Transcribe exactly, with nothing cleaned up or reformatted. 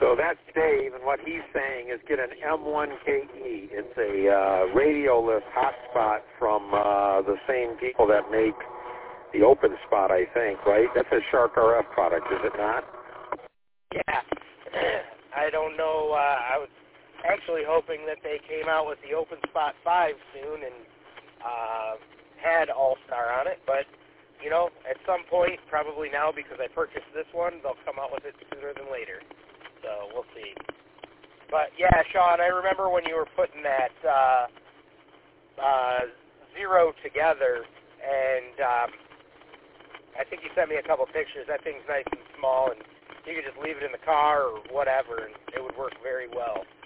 So that's Dave, and what he's saying is get an M one K E. It's a uh, radioless hotspot from uh, the same people that make the Open Spot, I think, right? That's a Shark R F product, is it not? Yeah. I don't know. Uh, I was actually hoping that they came out with the Open Spot five soon and uh, had All-Star on it, but, you know, at some point, probably now because I purchased this one, they'll come out with it sooner than later. So we'll see. But, yeah, Sean, I remember when you were putting that uh, uh, Zero together, and um, I think you sent me a couple pictures. That thing's nice and small, and you could just leave it in the car or whatever, and it would work very well.